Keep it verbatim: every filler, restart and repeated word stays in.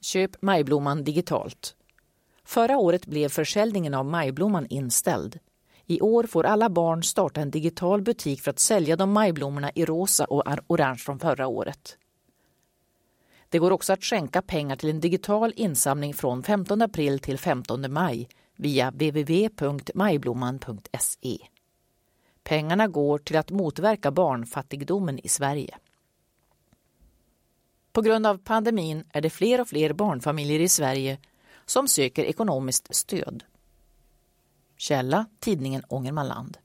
Köp majblomman digitalt. Förra året blev försäljningen av majblomman inställd. I år får alla barn starta en digital butik för att sälja de majblommorna i rosa och orange från förra året. Det går också att skänka pengar till en digital insamling från femtonde april till femtonde maj via w w w punkt majblomman punkt se. Pengarna går till att motverka barnfattigdomen i Sverige. På grund av pandemin är det fler och fler barnfamiljer i Sverige som söker ekonomiskt stöd. Källa: tidningen Ångermanland.